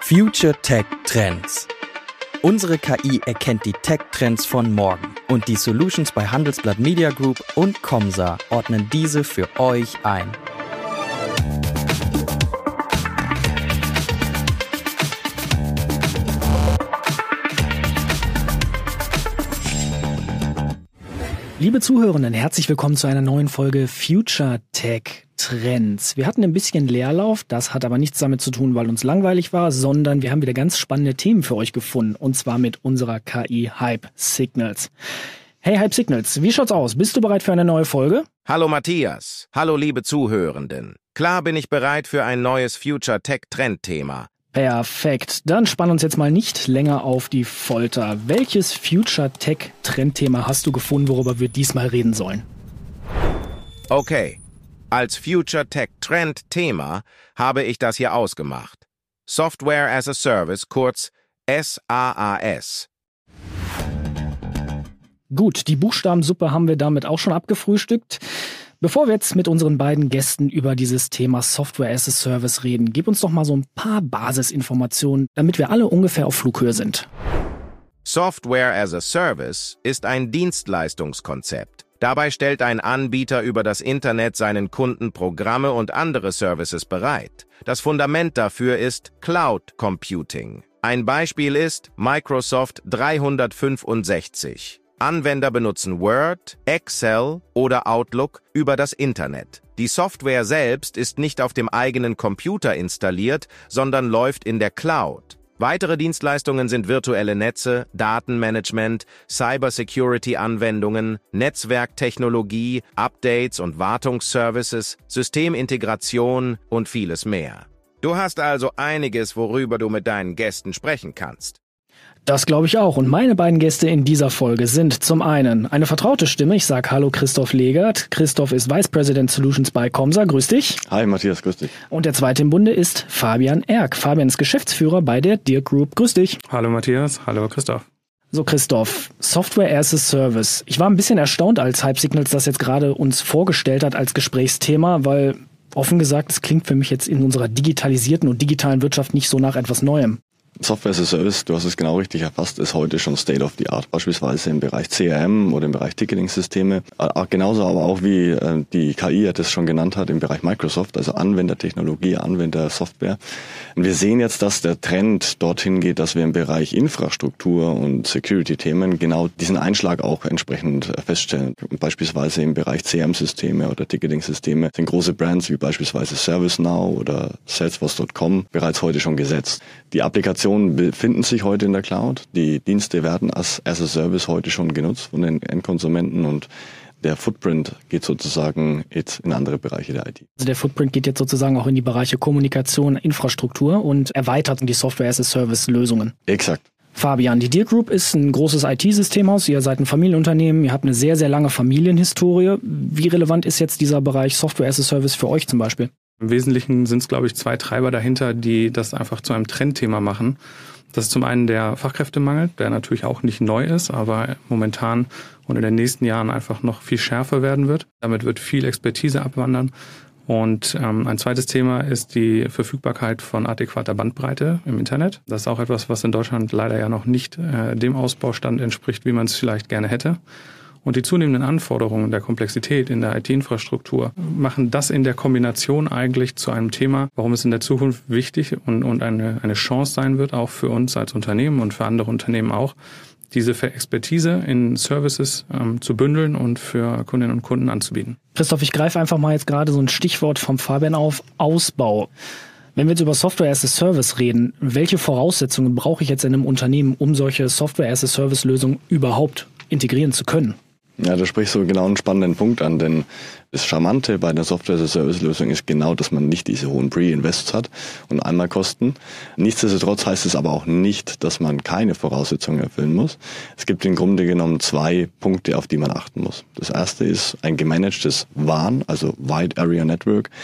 Future Tech Trends. Unsere KI erkennt die Tech-Trends von morgen und die Solutions bei Handelsblatt Media Group und Comsa ordnen diese für euch ein. Liebe Zuhörenden, herzlich willkommen zu einer neuen Folge Future Tech Trends. Wir hatten ein bisschen Leerlauf, das hat aber nichts damit zu tun, weil uns langweilig war, sondern wir haben wieder ganz spannende Themen für euch gefunden, und zwar mit unserer KI Hype Signals. Hey Hype Signals, wie schaut's aus? Bist du bereit für eine neue Folge? Hallo Matthias, hallo liebe Zuhörenden. Klar bin ich bereit für ein neues Future Tech Trend Thema. Perfekt, dann spann uns jetzt mal nicht länger auf die Folter. Welches Future Tech Trendthema hast du gefunden, worüber wir diesmal reden sollen? Okay, als Future Tech Trend Thema habe ich das hier ausgemacht. Software as a Service, kurz SaaS. Gut, die Buchstabensuppe haben wir damit auch schon abgefrühstückt. Bevor wir jetzt mit unseren beiden Gästen über dieses Thema Software as a Service reden, gib uns doch mal so ein paar Basisinformationen, damit wir alle ungefähr auf Flughöhe sind. Software as a Service ist ein Dienstleistungskonzept. Dabei stellt ein Anbieter über das Internet seinen Kunden Programme und andere Services bereit. Das Fundament dafür ist Cloud Computing. Ein Beispiel ist Microsoft 365. Anwender benutzen Word, Excel oder Outlook über das Internet. Die Software selbst ist nicht auf dem eigenen Computer installiert, sondern läuft in der Cloud. Weitere Dienstleistungen sind virtuelle Netze, Datenmanagement, Cybersecurity-Anwendungen, Netzwerktechnologie, Updates und Wartungsservices, Systemintegration und vieles mehr. Du hast also einiges, worüber du mit deinen Gästen sprechen kannst. Das glaube ich auch. Und meine beiden Gäste in dieser Folge sind zum einen eine vertraute Stimme. Ich sage Hallo Christoph Legert. Christoph ist Vice President Solutions bei Comsa. Grüß dich. Hi Matthias, grüß dich. Und der zweite im Bunde ist Fabian Erck. Fabian ist Geschäftsführer bei der Dirk Group. Grüß dich. Hallo Matthias, hallo Christoph. So Christoph, Software as a Service. Ich war ein bisschen erstaunt, als Hype Signals das jetzt gerade uns vorgestellt hat als Gesprächsthema, weil offen gesagt, es klingt für mich jetzt in unserer digitalisierten und digitalen Wirtschaft nicht so nach etwas Neuem. Software as a Service, du hast es genau richtig erfasst, ist heute schon State of the Art. Beispielsweise im Bereich CRM oder im Bereich Ticketing-Systeme. Genauso aber auch wie die KI das schon genannt hat im Bereich Microsoft, also Anwendertechnologie, Anwendersoftware. Und wir sehen jetzt, dass der Trend dorthin geht, dass wir im Bereich Infrastruktur und Security-Themen genau diesen Einschlag auch entsprechend feststellen. Beispielsweise im Bereich CRM-Systeme oder Ticketing-Systeme sind große Brands wie beispielsweise ServiceNow oder Salesforce.com bereits heute schon gesetzt. Die Applikationen befinden sich heute in der Cloud. Die Dienste werden as a Service heute schon genutzt von den Endkonsumenten und der Footprint geht sozusagen jetzt in andere Bereiche der IT. Also der Footprint geht jetzt sozusagen auch in die Bereiche Kommunikation, Infrastruktur und erweitert die Software as a Service Lösungen. Exakt. Fabian, die Dirk Group ist ein großes IT-Systemhaus. Ihr seid ein Familienunternehmen. Ihr habt eine sehr, sehr lange Familienhistorie. Wie relevant ist jetzt dieser Bereich Software as a Service für euch zum Beispiel? Im Wesentlichen sind es, glaube ich, zwei Treiber dahinter, die das einfach zu einem Trendthema machen. Das ist zum einen der Fachkräftemangel, der natürlich auch nicht neu ist, aber momentan und in den nächsten Jahren einfach noch viel schärfer werden wird. Damit wird viel Expertise abwandern. Und ein zweites Thema ist die Verfügbarkeit von adäquater Bandbreite im Internet. Das ist auch etwas, was in Deutschland leider ja noch nicht dem Ausbaustand entspricht, wie man es vielleicht gerne hätte. Und die zunehmenden Anforderungen der Komplexität in der IT-Infrastruktur machen das in der Kombination eigentlich zu einem Thema, warum es in der Zukunft wichtig und eine Chance sein wird, auch für uns als Unternehmen und für andere Unternehmen auch, diese Expertise in Services zu bündeln und für Kundinnen und Kunden anzubieten. Christoph, ich greife einfach mal jetzt gerade so ein Stichwort vom Fabian auf, Ausbau. Wenn wir jetzt über Software as a Service reden, welche Voraussetzungen brauche ich jetzt in einem Unternehmen, um solche Software as a Service Lösungen überhaupt integrieren zu können? Ja, da sprichst du genau einen spannenden Punkt an, denn das Charmante bei der Software-as-a-Service-Lösung ist genau, dass man nicht diese hohen Pre-Invests hat und Einmalkosten. Nichtsdestotrotz heißt es aber auch nicht, dass man keine Voraussetzungen erfüllen muss. Es gibt im Grunde genommen zwei Punkte, auf die man achten muss. Das erste ist ein gemanagtes WAN, also Wide Area Network.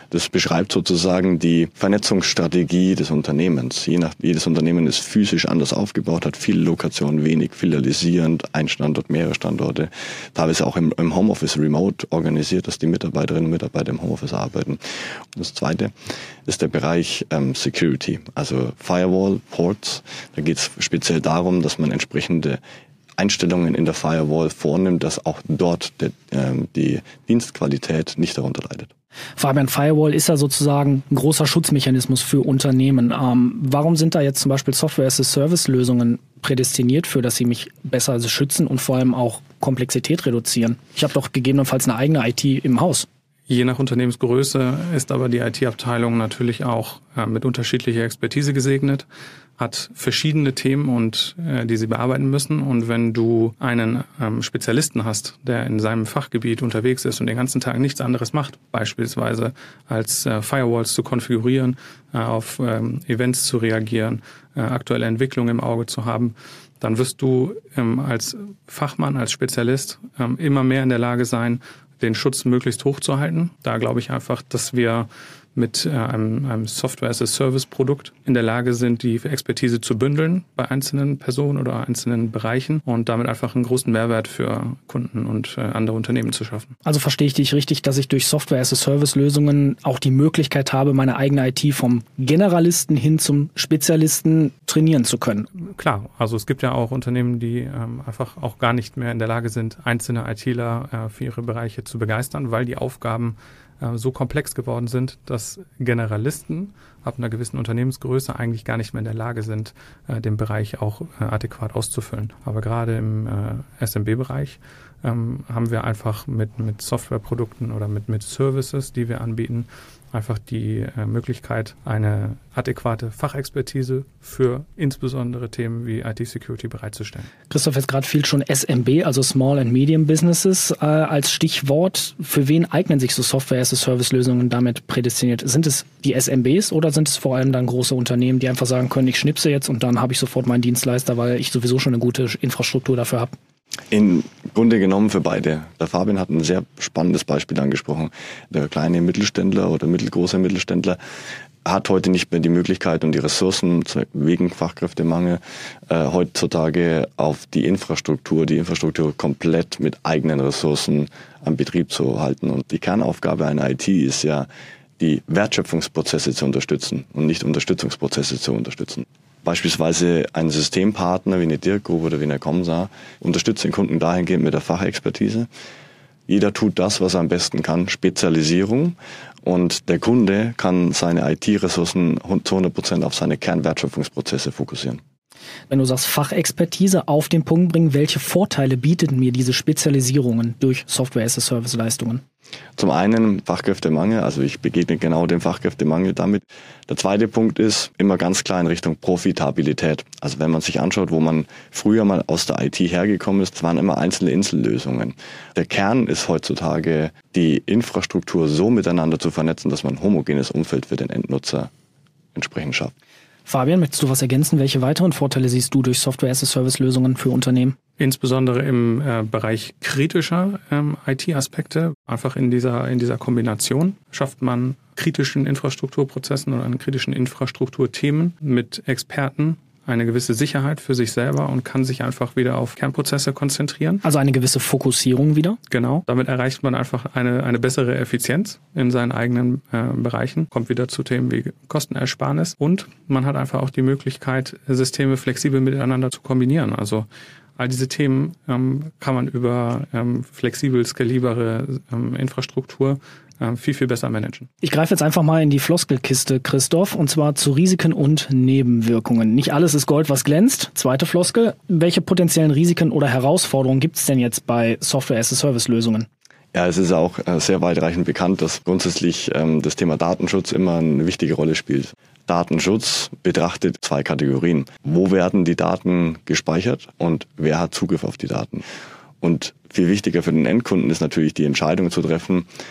Das beschreibt sozusagen die Vernetzungsstrategie des Unternehmens. Jedes Unternehmen ist physisch anders aufgebaut, hat viele Lokationen, wenig filialisierend, ein Standort, mehrere Standorte, teilweise auch im Homeoffice remote organisiert, dass die Mitarbeiterinnen und Mitarbeiter im Homeoffice arbeiten. Und das zweite ist der Bereich Security, also Firewall, Ports. Da geht es speziell darum, dass man entsprechende Einstellungen in der Firewall vornimmt, dass auch dort die Dienstqualität nicht darunter leidet. Fabian, Firewall ist ja sozusagen ein großer Schutzmechanismus für Unternehmen. Warum sind da jetzt zum Beispiel Software-as-a-Service-Lösungen prädestiniert für, dass sie mich besser schützen und vor allem auch Komplexität reduzieren? Ich habe doch gegebenenfalls eine eigene IT im Haus. Je nach Unternehmensgröße ist aber die IT-Abteilung natürlich auch mit unterschiedlicher Expertise gesegnet, hat verschiedene Themen und die sie bearbeiten müssen. Und wenn du einen Spezialisten hast, der in seinem Fachgebiet unterwegs ist und den ganzen Tag nichts anderes macht, beispielsweise als Firewalls zu konfigurieren, auf Events zu reagieren, aktuelle Entwicklungen im Auge zu haben, dann wirst du als Fachmann, als Spezialist immer mehr in der Lage sein, den Schutz möglichst hoch zu halten. Da glaube ich einfach, dass wir mit einem Software-as-a-Service-Produkt in der Lage sind, die Expertise zu bündeln bei einzelnen Personen oder einzelnen Bereichen und damit einfach einen großen Mehrwert für Kunden und andere Unternehmen zu schaffen. Also verstehe ich dich richtig, dass ich durch Software-as-a-Service-Lösungen auch die Möglichkeit habe, meine eigene IT vom Generalisten hin zum Spezialisten trainieren zu können? Klar, also es gibt ja auch Unternehmen, die einfach auch gar nicht mehr in der Lage sind, einzelne ITler für ihre Bereiche zu begeistern, weil die Aufgaben so komplex geworden sind, dass Generalisten ab einer gewissen Unternehmensgröße eigentlich gar nicht mehr in der Lage sind, den Bereich auch adäquat auszufüllen. Aber gerade im SMB-Bereich haben wir einfach mit Softwareprodukten oder mit Services, die wir anbieten, einfach die Möglichkeit, eine adäquate Fachexpertise für insbesondere Themen wie IT-Security bereitzustellen. Christoph, jetzt gerade fiel schon SMB, also Small and Medium Businesses, als Stichwort. Für wen eignen sich so Software-as-a-Service-Lösungen damit prädestiniert? Sind es die SMBs oder sind es vor allem dann große Unternehmen, die einfach sagen können, ich schnipse jetzt und dann habe ich sofort meinen Dienstleister, weil ich sowieso schon eine gute Infrastruktur dafür habe? Im Grunde genommen für beide. Der Fabian hat ein sehr spannendes Beispiel angesprochen. Der kleine Mittelständler oder mittelgroße Mittelständler hat heute nicht mehr die Möglichkeit und die Ressourcen wegen Fachkräftemangel heutzutage auf die Infrastruktur komplett mit eigenen Ressourcen am Betrieb zu halten. Und die Kernaufgabe einer IT ist ja, die Wertschöpfungsprozesse zu unterstützen und nicht Unterstützungsprozesse zu unterstützen. Beispielsweise ein Systempartner wie eine Dirk Group oder wie eine Comsa unterstützt den Kunden dahingehend mit der Fachexpertise. Jeder tut das, was er am besten kann, Spezialisierung. Und der Kunde kann seine IT-Ressourcen zu 100% auf seine Kernwertschöpfungsprozesse fokussieren. Wenn du sagst Fachexpertise auf den Punkt bringen, welche Vorteile bieten mir diese Spezialisierungen durch Software-as-a-Service-Leistungen? Zum einen Fachkräftemangel, also ich begegne genau dem Fachkräftemangel damit. Der zweite Punkt ist immer ganz klar in Richtung Profitabilität. Also wenn man sich anschaut, wo man früher mal aus der IT hergekommen ist, waren immer einzelne Insellösungen. Der Kern ist heutzutage, die Infrastruktur so miteinander zu vernetzen, dass man ein homogenes Umfeld für den Endnutzer entsprechend schafft. Fabian, möchtest du was ergänzen? Welche weiteren Vorteile siehst du durch Software-as-a-Service-Lösungen für Unternehmen? Insbesondere im Bereich kritischer IT-Aspekte, einfach in dieser Kombination schafft man kritischen Infrastrukturprozessen oder an kritischen Infrastrukturthemen mit Experten eine gewisse Sicherheit für sich selber und kann sich einfach wieder auf Kernprozesse konzentrieren. Also eine gewisse Fokussierung wieder? Genau. Damit erreicht man einfach eine bessere Effizienz in seinen eigenen Bereichen. Kommt wieder zu Themen wie Kostenersparnis. Und man hat einfach auch die Möglichkeit, Systeme flexibel miteinander zu kombinieren. Also all diese Themen kann man über flexibel skalierbare Infrastruktur viel, viel besser managen. Ich greife jetzt einfach mal in die Floskelkiste, Christoph, und zwar zu Risiken und Nebenwirkungen. Nicht alles ist Gold, was glänzt. Zweite Floskel. Welche potenziellen Risiken oder Herausforderungen gibt es denn jetzt bei Software-as-a-Service-Lösungen? Ja, es ist auch sehr weitreichend bekannt, dass grundsätzlich das Thema Datenschutz immer eine wichtige Rolle spielt. Datenschutz betrachtet zwei Kategorien. Wo werden die Daten gespeichert und wer hat Zugriff auf die Daten? Und viel wichtiger für den Endkunden ist natürlich die Entscheidung zu treffen,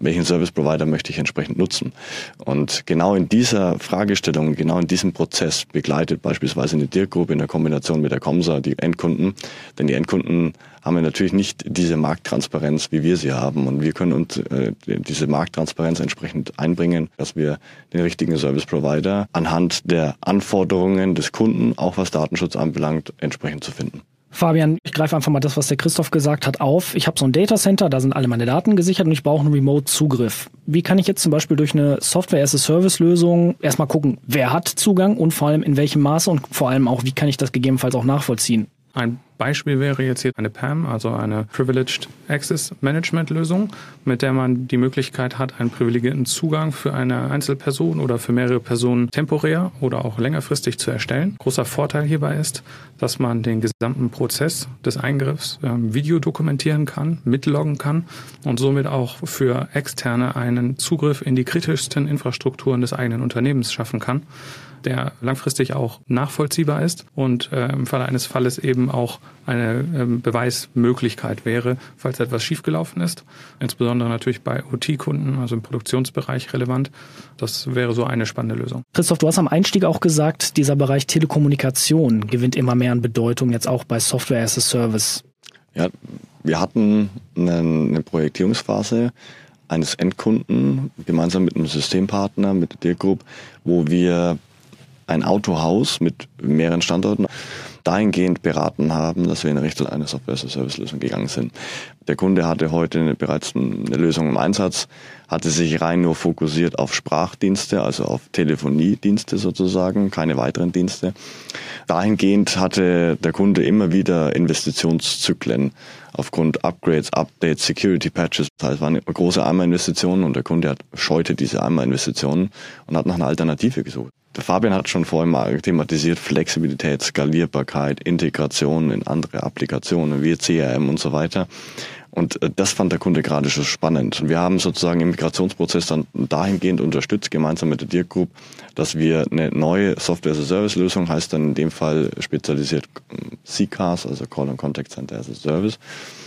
welchen Service Provider möchte ich entsprechend nutzen. Und genau in dieser Fragestellung, genau in diesem Prozess begleitet beispielsweise eine Dirk Group in der Kombination mit der Comsa die Endkunden. Denn die Endkunden haben wir natürlich nicht diese Markttransparenz, wie wir sie haben. Und wir können uns diese Markttransparenz entsprechend einbringen, dass wir den richtigen Service Provider anhand der Anforderungen des Kunden, auch was Datenschutz anbelangt, entsprechend zu finden. Fabian, ich greife einfach mal das, was der Christoph gesagt hat, auf. Ich habe so ein Datacenter, da sind alle meine Daten gesichert und ich brauche einen Remote-Zugriff. Wie kann ich jetzt zum Beispiel durch eine Software-as-a-Service-Lösung erstmal gucken, wer hat Zugang und vor allem in welchem Maße und vor allem auch, wie kann ich das gegebenenfalls auch nachvollziehen? Ein Beispiel wäre jetzt hier eine PAM, also eine Privileged Access Management Lösung, mit der man die Möglichkeit hat, einen privilegierten Zugang für eine Einzelperson oder für mehrere Personen temporär oder auch längerfristig zu erstellen. Großer Vorteil hierbei ist, dass man den gesamten Prozess des Eingriffs Video dokumentieren kann, mitloggen kann und somit auch für Externe einen Zugriff in die kritischsten Infrastrukturen des eigenen Unternehmens schaffen kann, der langfristig auch nachvollziehbar ist und im Falle eines Falles eben auch eine Beweismöglichkeit wäre, falls etwas schiefgelaufen ist. Insbesondere natürlich bei OT-Kunden, also im Produktionsbereich relevant. Das wäre so eine spannende Lösung. Christoph, du hast am Einstieg auch gesagt, dieser Bereich Telekommunikation gewinnt immer mehr an Bedeutung, jetzt auch bei Software as a Service. Ja, wir hatten eine Projektierungsphase eines Endkunden gemeinsam mit einem Systempartner, mit der Dirk Group, wo wir ein Autohaus mit mehreren Standorten dahingehend beraten haben, dass wir in Richtung einer Software-as-a-Service-Lösung gegangen sind. Der Kunde hatte heute bereits eine Lösung im Einsatz, hatte sich rein nur fokussiert auf Sprachdienste, also auf Telefoniedienste sozusagen, keine weiteren Dienste. Dahingehend hatte der Kunde immer wieder Investitionszyklen aufgrund Upgrades, Updates, Security Patches. Das heißt, es war eine große Einmalinvestition und der Kunde scheute diese Einmalinvestitionen und hat nach einer Alternative gesucht. Der Fabian hat schon vorhin mal thematisiert, Flexibilität, Skalierbarkeit, Integration in andere Applikationen wie CRM und so weiter. Und das fand der Kunde gerade schon spannend. Und wir haben sozusagen im Migrationsprozess dann dahingehend unterstützt, gemeinsam mit der Dirk Group, dass wir eine neue Software-as-a-Service-Lösung, heißt dann in dem Fall spezialisiert CCaaS, also Call and Contact Center as a Service,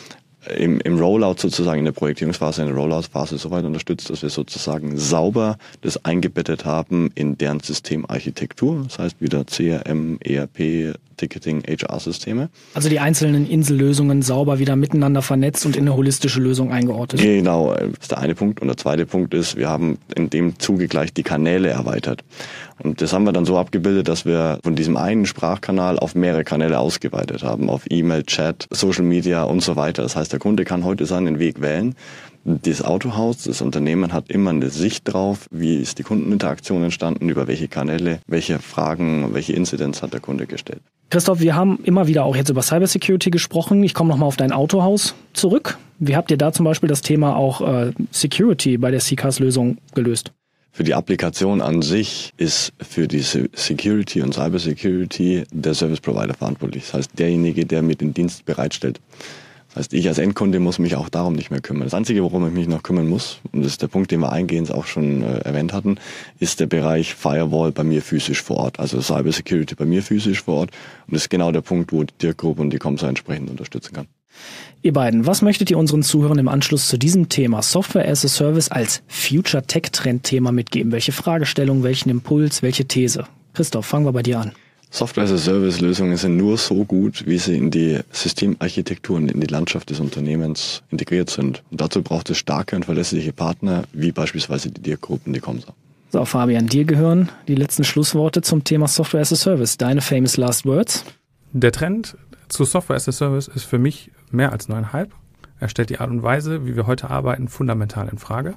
im Rollout sozusagen, in der Projektierungsphase, in der Rollout-Phase so weit unterstützt, dass wir sozusagen sauber das eingebettet haben in deren Systemarchitektur. Das heißt wieder CRM, ERP, Ticketing, HR-Systeme. Also die einzelnen Insellösungen sauber wieder miteinander vernetzt und in eine holistische Lösung eingeordnet. Genau, das ist der eine Punkt. Und der zweite Punkt ist, wir haben in dem Zuge gleich die Kanäle erweitert. Und das haben wir dann so abgebildet, dass wir von diesem einen Sprachkanal auf mehrere Kanäle ausgeweitet haben, auf E-Mail, Chat, Social Media und so weiter. Das heißt, der Kunde kann heute seinen Weg wählen. Das Autohaus, das Unternehmen hat immer eine Sicht drauf, wie ist die Kundeninteraktion entstanden, über welche Kanäle, welche Fragen, welche Inzidenz hat der Kunde gestellt. Christoph, wir haben immer wieder auch jetzt über Cybersecurity gesprochen. Ich komme nochmal auf dein Autohaus zurück. Wie habt ihr da zum Beispiel das Thema auch Security bei der CCaaS-Lösung gelöst? Für die Applikation an sich ist für die Security und Cybersecurity der Service Provider verantwortlich. Das heißt, derjenige, der mir den Dienst bereitstellt. Das heißt, ich als Endkunde muss mich auch darum nicht mehr kümmern. Das Einzige, worum ich mich noch kümmern muss, und das ist der Punkt, den wir eingehend auch schon erwähnt hatten, ist der Bereich Firewall bei mir physisch vor Ort. Also Cybersecurity bei mir physisch vor Ort. Und das ist genau der Punkt, wo die Dirk Group und die Comsa entsprechend unterstützen kann. Ihr beiden, was möchtet ihr unseren Zuhörern im Anschluss zu diesem Thema Software as a Service als Future Tech Trend Thema mitgeben? Welche Fragestellung, welchen Impuls, welche These? Christoph, fangen wir bei dir an. Software-as-a-Service-Lösungen sind nur so gut, wie sie in die Systemarchitektur und in die Landschaft des Unternehmens integriert sind. Und dazu braucht es starke und verlässliche Partner, wie beispielsweise die Dirk Group und die Comsa. So, Fabian, dir gehören die letzten Schlussworte zum Thema Software as a Service. Deine famous last words? Der Trend zu Software as a Service ist für mich mehr als nur ein Hype. Er stellt die Art und Weise, wie wir heute arbeiten, fundamental in Frage.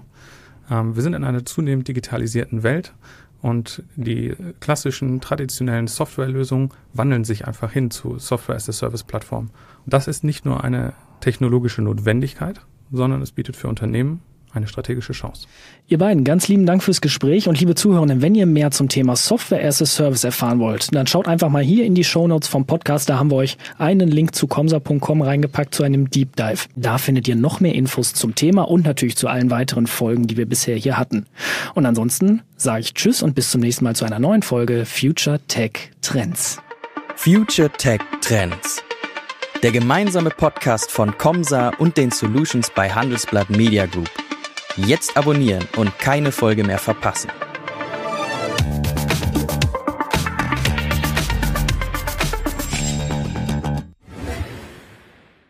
Wir sind in einer zunehmend digitalisierten Welt. Und die klassischen, traditionellen Softwarelösungen wandeln sich einfach hin zu Software-as-a-Service-Plattformen. Und das ist nicht nur eine technologische Notwendigkeit, sondern es bietet für Unternehmen eine strategische Chance. Ihr beiden, ganz lieben Dank fürs Gespräch und liebe Zuhörenden, wenn ihr mehr zum Thema Software as a Service erfahren wollt, dann schaut einfach mal hier in die Shownotes vom Podcast, da haben wir euch einen Link zu comsa.com reingepackt zu einem Deep Dive. Da findet ihr noch mehr Infos zum Thema und natürlich zu allen weiteren Folgen, die wir bisher hier hatten. Und ansonsten sage ich Tschüss und bis zum nächsten Mal zu einer neuen Folge Future Tech Trends. Future Tech Trends. Der gemeinsame Podcast von Comsa und den Solutions bei Handelsblatt Media Group. Jetzt abonnieren und keine Folge mehr verpassen.